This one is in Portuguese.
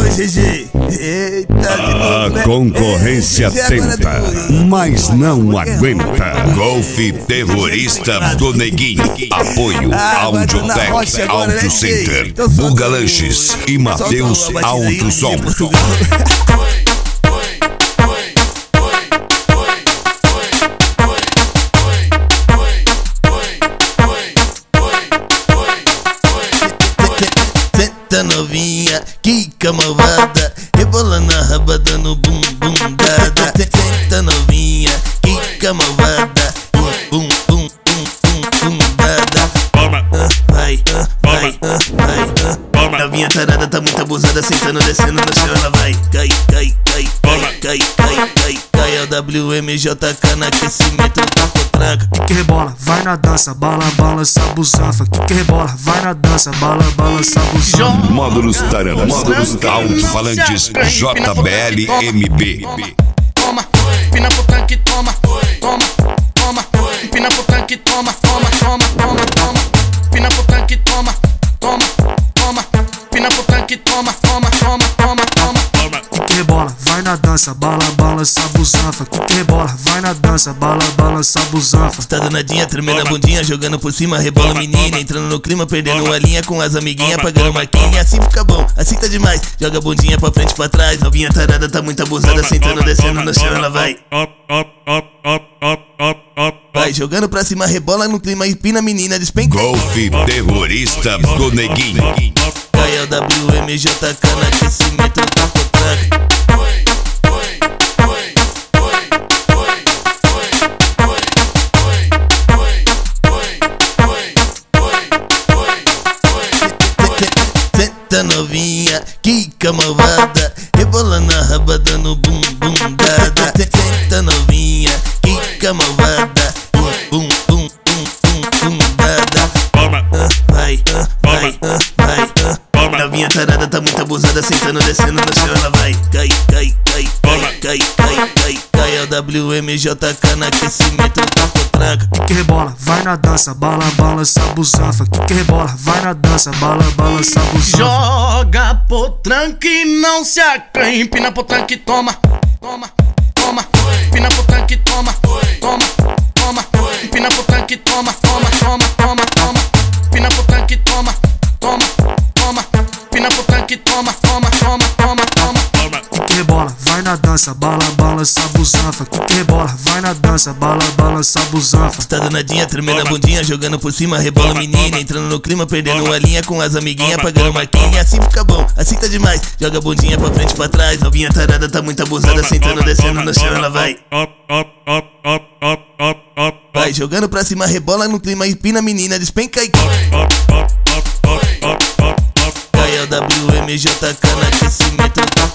GG. Eita, de novo, né? A concorrência tenta, mas não aguenta. Golfe Terrorista do Neguinho. Apoio Audiotec, Auto Center, Buga Lanches e Matheus Auto Som. Senta novinha, quica malvada, rebolando a raba dando bum bum dada. Senta novinha, quica malvada, bum bum bum bum bum bum dada. Vai, vai, vai. Novinha tarada tá muito abusada, sentando, descendo no chão, ela vai. Cai, cai, cai, cai, cai, cai, cai, cai. É o WMJK no aquecimento, tranca. Que rebola, vai na dança, bala, balança, busanfa. Que rebola, vai na dança, bala, balança, busanfa. Módulos Tarana, módulos alto-falantes JBL MB. Toma, empina pro tanque, toma, toma, toma. Empina pro tanque, toma, toma, toma, toma, toma. Empina pro tanque, toma, toma, toma. Empina pro tanque, toma, toma, toma, toma, toma. Que rebola, vai na dança, bala, balança, busanfa. Que rebola, vai na dança, bala, balança, busanfa. Tá danadinha, tremendo a bundinha, jogando por cima, rebola menina, entrando no clima, perdendo a linha com as amiguinhas, pagando marquinha. Assim fica bom, assim tá demais. Joga a bundinha pra frente e pra trás. Novinha tarada tá muito abusada, sentando, descendo no chão, ela vai. Vai jogando pra cima, rebola no clima, empina a menina, despenca. Golfe Terrorista do Neguinho. Cai é o WMJK no aquecimento, tranca. Senta novinha, quica malvada, rebolando a raba dando bum bum dada. Senta novinha, quica malvada, bum bum bum bum bum bum dada. Vai, vai, vai. Novinha tarada tá muito abusada, sentando, descendo no chão, ela vai. Cai, cai, cai, cai, cai, cai, cai, cai. É o WMJK no aquecimento, tranca. Que rebola, vai na dança, bala, balança, busanfa. Que rebola, vai na dança, bala, balança, busanfa. Joga pro tranque e não se acanha. Empina pro tranque, toma, toma, toma. Empina pro tranque, toma, toma, toma. Empina pro tranque, toma, toma, toma, toma, toma. Empina pro tranque, toma, toma, toma. Empina pro tranque, toma, toma, toma, toma, toma. Que rebola, vai na dança, bala, balança, busanfa. Que rebola, vai na dança, bala, balança, busanfa. Tá danadinha, tremendo a bundinha, jogando por cima, rebola menina, entrando no clima, perdendo a linha com as amiguinhas, pagando marquinha. Assim fica bom, assim tá demais. Joga a bundinha pra frente e pra trás. Novinha tarada tá muito abusada, sentando, descendo no chão, ela vai. Vai jogando pra cima, rebola no clima, empina a menina, despenca e cai é o WMJK no aquecimento.